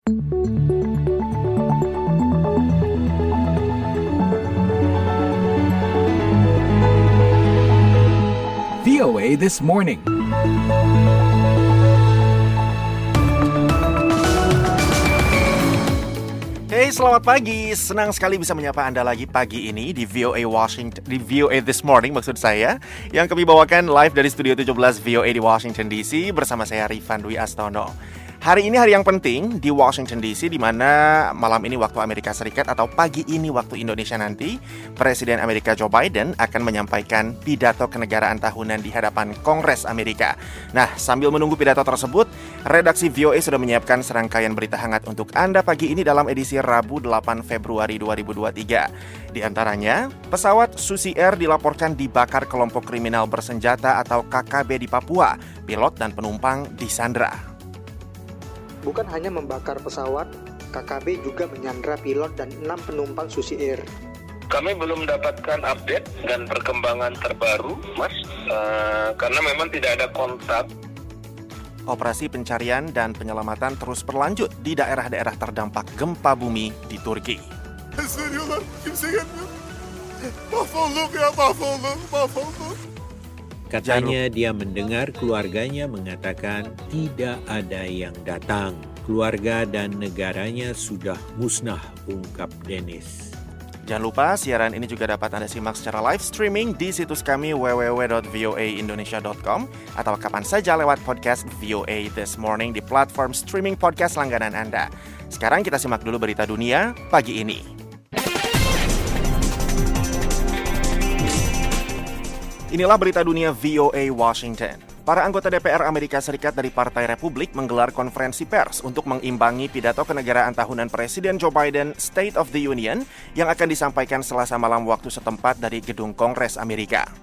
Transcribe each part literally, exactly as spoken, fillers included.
V O A This Morning. Hey, selamat pagi. Senang sekali bisa menyapa Anda lagi pagi ini di V O A Washington, di V O A This Morning maksud saya, yang kami bawakan live dari Studio tujuh belas V O A di Washington D C bersama saya Rifan Dwi Astono. Hari ini hari yang penting di Washington D C, di mana malam ini waktu Amerika Serikat atau pagi ini waktu Indonesia nanti, Presiden Amerika Joe Biden akan menyampaikan pidato kenegaraan tahunan di hadapan Kongres Amerika. Nah, sambil menunggu pidato tersebut, redaksi V O A sudah menyiapkan serangkaian berita hangat untuk Anda pagi ini dalam edisi Rabu delapan Februari dua ribu dua puluh tiga. Di antaranya, pesawat Susi Air dilaporkan dibakar kelompok kriminal bersenjata atau K K B di Papua. Pilot dan penumpang disandra. Bukan hanya membakar pesawat, K K B juga menyandra pilot dan enam penumpang Susi Air. Kami belum mendapatkan update dan perkembangan terbaru, Mas, uh, karena memang tidak ada kontak. Operasi pencarian dan penyelamatan terus berlanjut di daerah-daerah terdampak gempa bumi di Turki. Katanya dia mendengar keluarganya mengatakan tidak ada yang datang. Keluarga dan negaranya sudah musnah, ungkap Dennis. Jangan lupa siaran ini juga dapat Anda simak secara live streaming di situs kami w w w dot v o a indonesia dot com atau kapan saja lewat podcast V O A This Morning di platform streaming podcast langganan Anda. Sekarang kita simak dulu berita dunia pagi ini. Inilah berita dunia V O A Washington. Para anggota D P R Amerika Serikat dari Partai Republik menggelar konferensi pers untuk mengimbangi pidato kenegaraan tahunan Presiden Joe Biden State of the Union yang akan disampaikan Selasa malam waktu setempat dari gedung Kongres Amerika.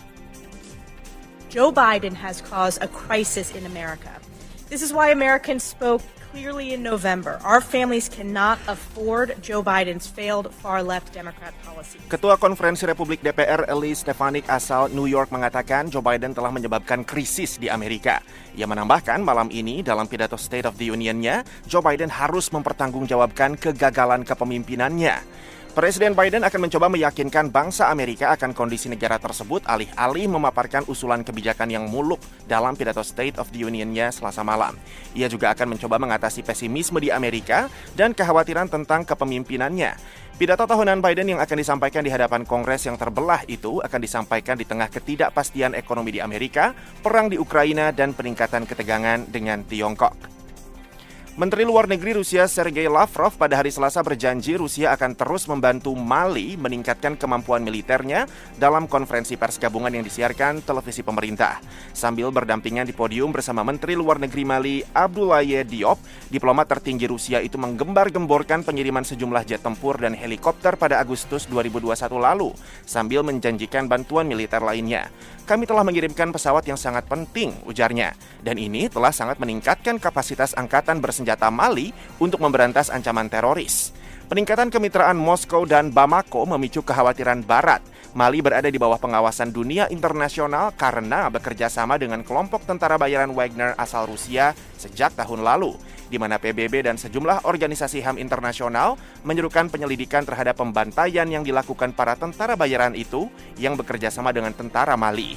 Joe Biden has caused a crisis in America. This is why Americans spoke clearly in November. Our families cannot afford Joe Biden's failed far-left Democrat policy. Ketua Konferensi Republik D P R Elise Stefanik asal New York mengatakan Joe Biden telah menyebabkan krisis di Amerika. Ia menambahkan malam ini dalam pidato State of the Union-nya, Joe Biden harus mempertanggungjawabkan kegagalan kepemimpinannya. Presiden Biden akan mencoba meyakinkan bangsa Amerika akan kondisi negara tersebut alih-alih memaparkan usulan kebijakan yang muluk dalam pidato State of the Union-nya Selasa malam. Ia juga akan mencoba mengatasi pesimisme di Amerika dan kekhawatiran tentang kepemimpinannya. Pidato tahunan Biden yang akan disampaikan di hadapan Kongres yang terbelah itu akan disampaikan di tengah ketidakpastian ekonomi di Amerika, perang di Ukraina, dan peningkatan ketegangan dengan Tiongkok. Menteri Luar Negeri Rusia Sergei Lavrov pada hari Selasa berjanji Rusia akan terus membantu Mali meningkatkan kemampuan militernya dalam konferensi pers gabungan yang disiarkan televisi pemerintah. Sambil berdampingan di podium bersama Menteri Luar Negeri Mali Abdoulaye Diop, diplomat tertinggi Rusia itu menggembar-gemborkan pengiriman sejumlah jet tempur dan helikopter pada Agustus dua ribu dua puluh satu lalu, sambil menjanjikan bantuan militer lainnya. Kami telah mengirimkan pesawat yang sangat penting, ujarnya, dan ini telah sangat meningkatkan kapasitas angkatan bersenjata Mali untuk memberantas ancaman teroris. Peningkatan kemitraan Moskow dan Bamako memicu kekhawatiran Barat. Mali berada di bawah pengawasan dunia internasional karena bekerja sama dengan kelompok tentara bayaran Wagner asal Rusia sejak tahun lalu, di mana P B B dan sejumlah organisasi H A M internasional menyerukan penyelidikan terhadap pembantaian yang dilakukan para tentara bayaran itu yang bekerja sama dengan tentara Mali.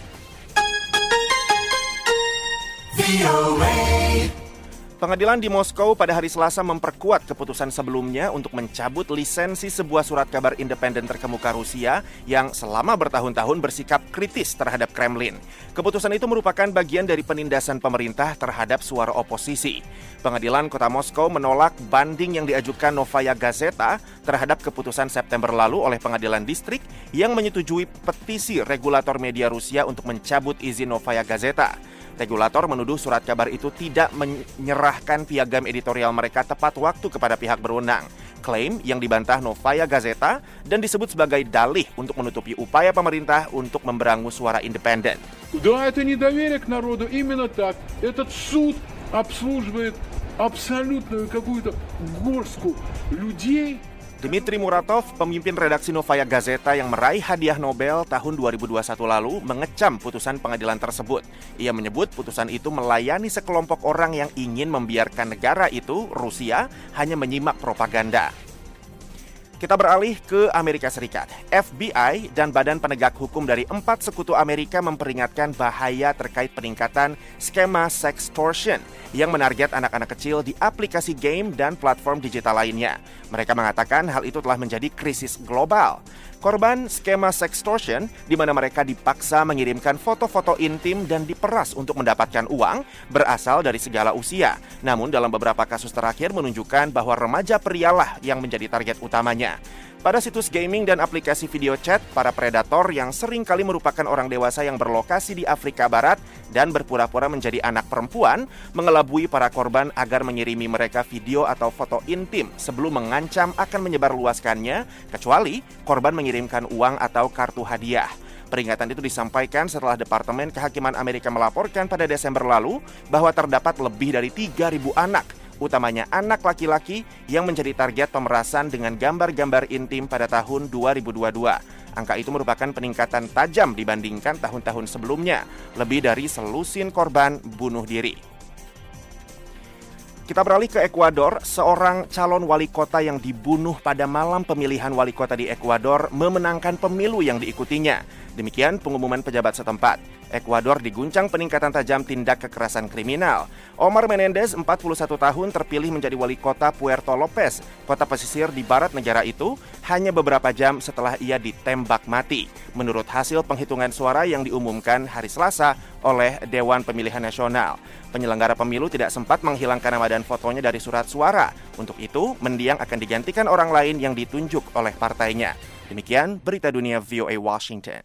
Pengadilan di Moskow pada hari Selasa memperkuat keputusan sebelumnya untuk mencabut lisensi sebuah surat kabar independen terkemuka Rusia yang selama bertahun-tahun bersikap kritis terhadap Kremlin. Keputusan itu merupakan bagian dari penindasan pemerintah terhadap suara oposisi. Pengadilan Kota Moskow menolak banding yang diajukan Novaya Gazeta terhadap keputusan September lalu oleh Pengadilan Distrik yang menyetujui petisi regulator media Rusia untuk mencabut izin Novaya Gazeta. Regulator menuduh surat kabar itu tidak menyerahkan piagam editorial mereka tepat waktu kepada pihak berwenang. Klaim yang dibantah Novaya Gazeta dan disebut sebagai dalih untuk menutupi upaya pemerintah untuk memberangus suara independen. Да, это недоверие к народу, именно так. Этот суд обслуживает абсолютную какую-то горстку людей, Dmitry Muratov, pemimpin redaksi Novaya Gazeta yang meraih hadiah Nobel tahun dua ribu dua puluh satu lalu, mengecam putusan pengadilan tersebut. Ia menyebut putusan itu melayani sekelompok orang yang ingin membiarkan negara itu, Rusia, hanya menyimak propaganda. Kita beralih ke Amerika Serikat. F B I dan Badan Penegak Hukum dari empat sekutu Amerika memperingatkan bahaya terkait peningkatan skema sextortion yang menarget anak-anak kecil di aplikasi game dan platform digital lainnya. Mereka mengatakan hal itu telah menjadi krisis global. Korban skema sextortion di mana mereka dipaksa mengirimkan foto-foto intim dan diperas untuk mendapatkan uang berasal dari segala usia. Namun dalam beberapa kasus terakhir menunjukkan bahwa remaja prialah yang menjadi target utamanya. Pada situs gaming dan aplikasi video chat, para predator yang seringkali merupakan orang dewasa yang berlokasi di Afrika Barat dan berpura-pura menjadi anak perempuan, mengelabui para korban agar mengirimi mereka video atau foto intim sebelum mengancam akan menyebarluaskannya, kecuali korban mengirimkan uang atau kartu hadiah. Peringatan itu disampaikan setelah Departemen Kehakiman Amerika melaporkan pada Desember lalu bahwa terdapat lebih dari tiga ribu anak, utamanya anak laki-laki yang menjadi target pemerasan dengan gambar-gambar intim pada tahun dua ribu dua puluh dua. Angka itu merupakan peningkatan tajam dibandingkan tahun-tahun sebelumnya, lebih dari selusin korban bunuh diri. Kita beralih ke Ekuador. Seorang calon wali kota yang dibunuh pada malam pemilihan wali kota di Ekuador memenangkan pemilu yang diikutinya. Demikian pengumuman pejabat setempat. Ekuador diguncang peningkatan tajam tindak kekerasan kriminal. Omar Menendez, empat puluh satu tahun, terpilih menjadi wali kota Puerto Lopez, kota pesisir di barat negara itu, hanya beberapa jam setelah ia ditembak mati. Menurut hasil penghitungan suara yang diumumkan hari Selasa oleh Dewan Pemilihan Nasional. Penyelenggara pemilu tidak sempat menghilangkan nama dan fotonya dari surat suara. Untuk itu, mendiang akan digantikan orang lain yang ditunjuk oleh partainya. Demikian berita dunia V O A Washington.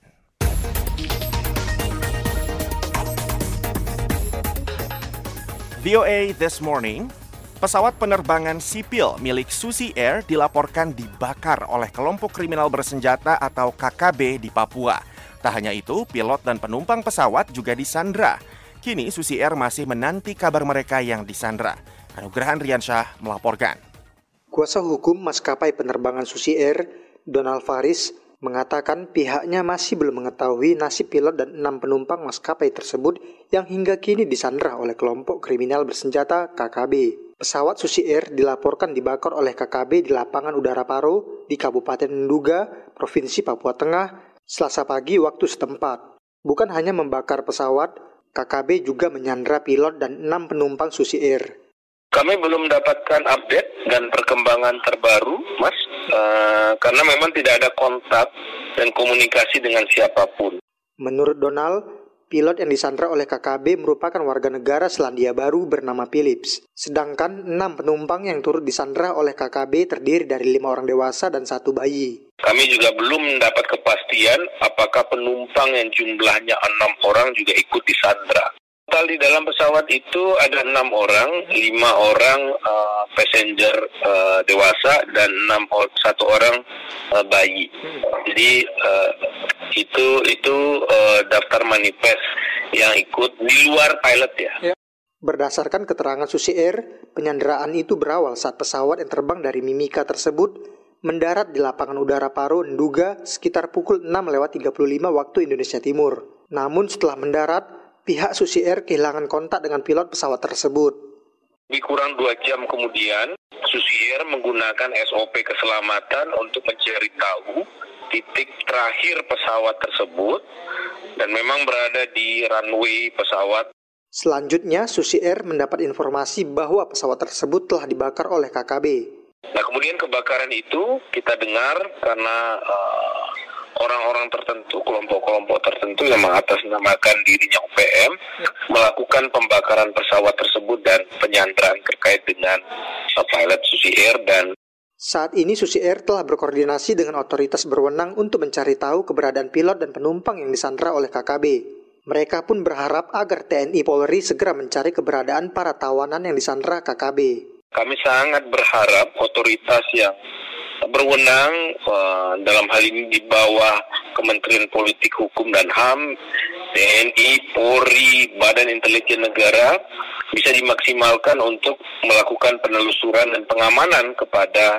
V O A This Morning, pesawat penerbangan sipil milik Susi Air dilaporkan dibakar oleh kelompok kriminal bersenjata atau K K B di Papua. Tak hanya itu, pilot dan penumpang pesawat juga disandra. Kini Susi Air masih menanti kabar mereka yang disandra. Anugerah Andriansyah melaporkan. Kuasa hukum maskapai penerbangan Susi Air, Donald Faris, mengatakan pihaknya masih belum mengetahui nasib pilot dan enam penumpang maskapai tersebut yang hingga kini disandra oleh kelompok kriminal bersenjata K K B. Pesawat Susi Air dilaporkan dibakar oleh K K B di lapangan udara Paro di Kabupaten Nduga, Provinsi Papua Tengah, Selasa pagi waktu setempat. Bukan hanya membakar pesawat, K K B juga menyandra pilot dan enam penumpang Susi Air. Kami belum mendapatkan update dan perkembangan terbaru, Mas, uh, karena memang tidak ada kontak dan komunikasi dengan siapapun. Menurut Donald, pilot yang disandra oleh K K B merupakan warga negara Selandia Baru bernama Philips. Sedangkan enam penumpang yang turut disandra oleh K K B terdiri dari lima orang dewasa dan satu bayi. Kami juga belum mendapat kepastian apakah penumpang yang jumlahnya enam orang juga ikut disandra. Total di dalam pesawat itu ada enam orang, lima orang uh, passenger uh, dewasa dan enam satu orang uh, bayi. Jadi uh, itu itu uh, daftar manifest yang ikut di luar pilot ya. Berdasarkan keterangan Susi Air, penyanderaan itu berawal saat pesawat yang terbang dari Mimika tersebut mendarat di lapangan udara Paro, Nduga sekitar pukul enam lewat tiga puluh lima waktu Indonesia Timur. Namun setelah mendarat, pihak Susi Air kehilangan kontak dengan pilot pesawat tersebut. Di kurang dua jam kemudian, Susi Air menggunakan S O P keselamatan untuk mencari tahu titik terakhir pesawat tersebut dan memang berada di runway pesawat. Selanjutnya, Susi Air mendapat informasi bahwa pesawat tersebut telah dibakar oleh K K B. Nah, kemudian kebakaran itu kita dengar karena uh, orang-orang tertentu, kelompok-kelompok tertentu yang mengatasnamakan dirinya U P M ya, melakukan pembakaran pesawat tersebut dan penyanderaan terkait dengan pilot Susi Air. Dan saat ini Susi Air telah berkoordinasi dengan otoritas berwenang untuk mencari tahu keberadaan pilot dan penumpang yang disandra oleh K K B. Mereka pun berharap agar T N I Polri segera mencari keberadaan para tawanan yang disandra K K B. Kami sangat berharap otoritas yang berwenang uh, dalam hal ini di bawah Kementerian Politik Hukum dan H A M, T N I, Polri, Badan Intelijen Negara bisa dimaksimalkan untuk melakukan penelusuran dan pengamanan kepada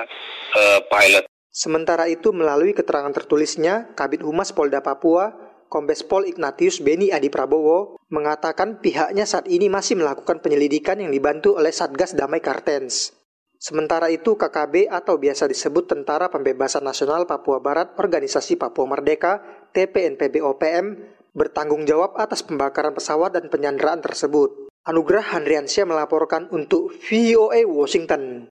uh, pilot. Sementara itu, melalui keterangan tertulisnya, Kabid Humas Polda Papua, Kombes Pol Ignatius Beni Adi Prabowo, mengatakan pihaknya saat ini masih melakukan penyelidikan yang dibantu oleh Satgas Damai Kartens. Sementara itu, K K B atau biasa disebut Tentara Pembebasan Nasional Papua Barat Organisasi Papua Merdeka, T P N P B O P M, bertanggung jawab atas pembakaran pesawat dan penyanderaan tersebut. Anugrah Handriansyah melaporkan untuk V O A Washington.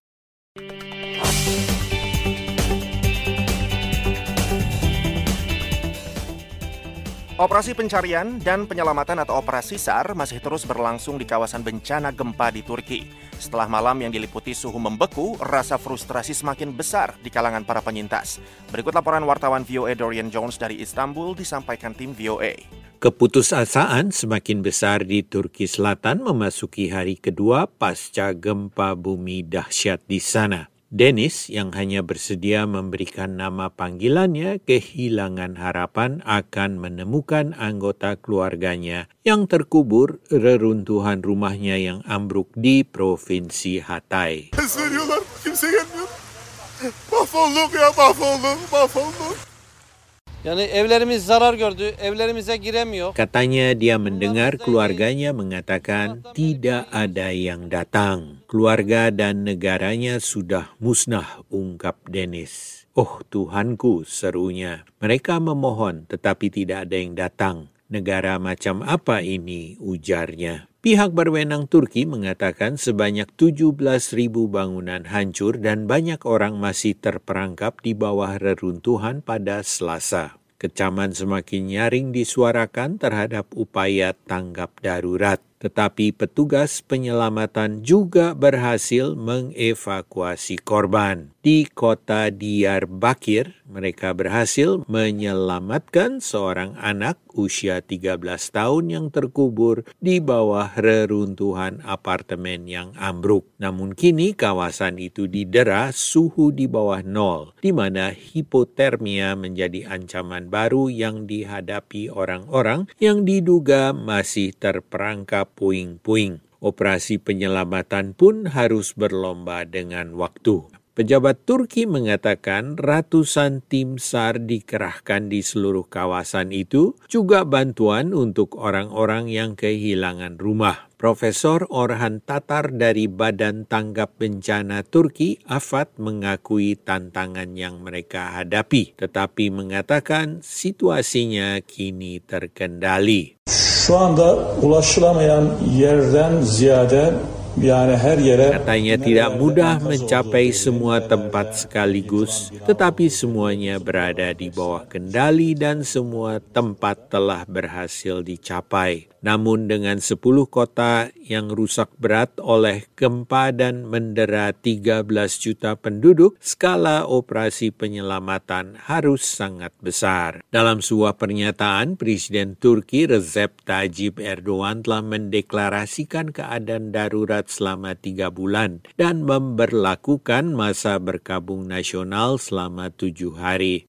Operasi pencarian dan penyelamatan atau Operasi SAR masih terus berlangsung di kawasan bencana gempa di Turki. Setelah malam yang diliputi suhu membeku, rasa frustrasi semakin besar di kalangan para penyintas. Berikut laporan wartawan V O A Dorian Jones dari Istanbul disampaikan tim V O A. Keputusasaan semakin besar di Turki Selatan memasuki hari kedua pasca gempa bumi dahsyat di sana. Dennis yang hanya bersedia memberikan nama panggilannya kehilangan harapan akan menemukan anggota keluarganya yang terkubur reruntuhan rumahnya yang ambruk di Provinsi Hatay. Söylüyorlar, kimse gelmiyor. Mahvolduk ya, mahvolduk, mahvolduk. Yani evlerimiz zarar gördü, evlerimize giremiyor. Katanya dia mendengar keluarganya mengatakan tidak ada yang datang. Keluarga dan negaranya sudah musnah, ungkap Dennis. Oh Tuhanku, serunya. Mereka memohon tetapi tidak ada yang datang. Negara macam apa ini, ujarnya. Pihak berwenang Turki mengatakan sebanyak tujuh belas ribu bangunan hancur dan banyak orang masih terperangkap di bawah reruntuhan pada Selasa. Kecaman semakin nyaring disuarakan terhadap upaya tanggap darurat. Tetapi petugas penyelamatan juga berhasil mengevakuasi korban. Di kota Diyarbakir, mereka berhasil menyelamatkan seorang anak usia tiga belas tahun yang terkubur di bawah reruntuhan apartemen yang ambruk. Namun kini kawasan itu didera suhu di bawah nol, di mana hipotermia menjadi ancaman baru yang dihadapi orang-orang yang diduga masih terperangkap puing-puing. Operasi penyelamatan pun harus berlomba dengan waktu. Pejabat Turki mengatakan ratusan tim SAR dikerahkan di seluruh kawasan itu, juga bantuan untuk orang-orang yang kehilangan rumah. Profesor Orhan Tatar dari Badan Tanggap Bencana Turki, AFAD, mengakui tantangan yang mereka hadapi, tetapi mengatakan situasinya kini terkendali. Şu anda ulaşılamayan yerden ziyade yani her yere. Katanya tidak mudah mencapai semua tempat sekaligus, tetapi semuanya berada di bawah kendali dan semua tempat telah berhasil dicapai. Namun dengan sepuluh kota yang rusak berat oleh gempa dan mendera tiga belas juta penduduk, skala operasi penyelamatan harus sangat besar. Dalam sebuah pernyataan, Presiden Turki Recep Tayyip Erdogan telah mendeklarasikan keadaan darurat selama tiga bulan dan memberlakukan masa berkabung nasional selama tujuh hari.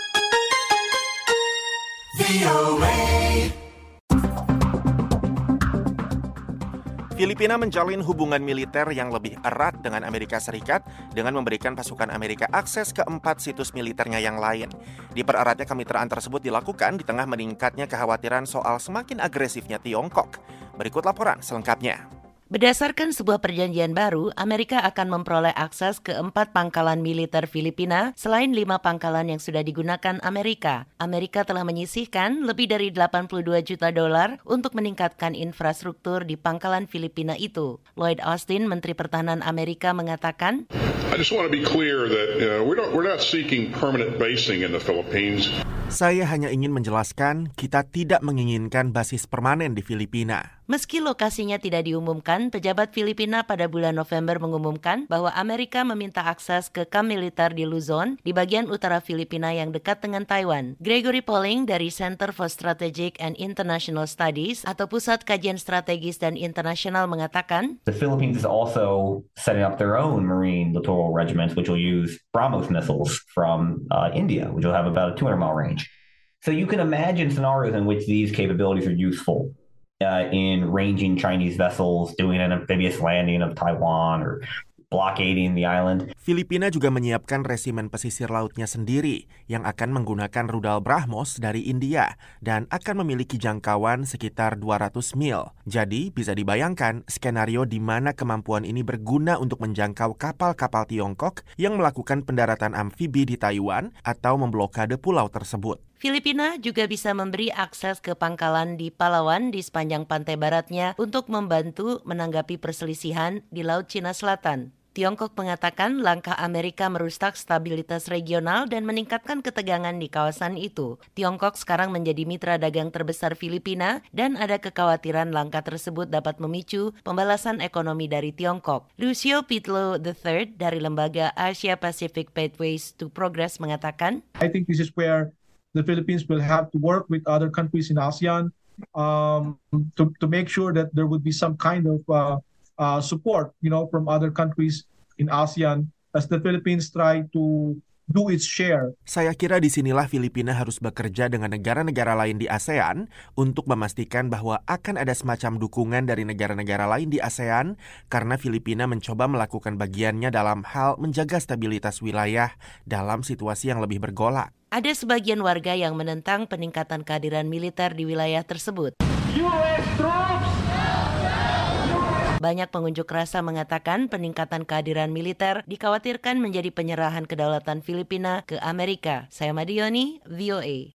Filipina menjalin hubungan militer yang lebih erat dengan Amerika Serikat dengan memberikan pasukan Amerika akses ke empat situs militernya yang lain. Dipereratnya kemitraan tersebut dilakukan di tengah meningkatnya kekhawatiran soal semakin agresifnya Tiongkok. Berikut laporan selengkapnya. Berdasarkan sebuah perjanjian baru, Amerika akan memperoleh akses ke empat pangkalan militer Filipina selain lima pangkalan yang sudah digunakan Amerika. Amerika telah menyisihkan lebih dari delapan puluh dua juta dolar untuk meningkatkan infrastruktur di pangkalan Filipina itu. Lloyd Austin, Menteri Pertahanan Amerika, mengatakan, I just want to be clear that uh, we're not we're not seeking permanent basing in the Philippines. Saya hanya ingin menjelaskan kita tidak menginginkan basis permanen di Filipina. Meski lokasinya tidak diumumkan, pejabat Filipina pada bulan November mengumumkan bahwa Amerika meminta akses ke kamp militer di Luzon, di bagian utara Filipina yang dekat dengan Taiwan. Gregory Polling dari Center for Strategic and International Studies atau Pusat Kajian Strategis dan Internasional mengatakan, The Philippines is also setting up their own marine littoral regiments which will use BrahMos missiles from uh, India, which will have about a two hundred mile range. So you can imagine scenarios in which these capabilities are useful. Uh, in ranging Chinese vessels, doing an amphibious landing of Taiwan, or blockading the island. Filipina juga menyiapkan resimen pesisir lautnya sendiri yang akan menggunakan rudal BrahMos dari India dan akan memiliki jangkauan sekitar dua ratus mil. Jadi bisa dibayangkan skenario di mana kemampuan ini berguna untuk menjangkau kapal-kapal Tiongkok yang melakukan pendaratan amfibi di Taiwan atau memblokade pulau tersebut. Filipina juga bisa memberi akses ke pangkalan di Palawan di sepanjang pantai baratnya untuk membantu menanggapi perselisihan di Laut Cina Selatan. Tiongkok mengatakan langkah Amerika merusak stabilitas regional dan meningkatkan ketegangan di kawasan itu. Tiongkok sekarang menjadi mitra dagang terbesar Filipina dan ada kekhawatiran langkah tersebut dapat memicu pembalasan ekonomi dari Tiongkok. Lucio Pitlo the third dari lembaga Asia Pacific Pathways to Progress mengatakan, I think this is where the Philippines will have to work with other countries in ASEAN um, to, to make sure that there would be some kind of uh, uh, support, you know, from other countries in ASEAN as the Philippines try to do its share. Saya kira disinilah Filipina harus bekerja dengan negara-negara lain di ASEAN untuk memastikan bahwa akan ada semacam dukungan dari negara-negara lain di ASEAN karena Filipina mencoba melakukan bagiannya dalam hal menjaga stabilitas wilayah dalam situasi yang lebih bergolak. Ada sebagian warga yang menentang peningkatan kehadiran militer di wilayah tersebut. U S troops! Banyak pengunjuk rasa mengatakan peningkatan kehadiran militer dikhawatirkan menjadi penyerahan kedaulatan Filipina ke Amerika. Saya Madioni, V O A.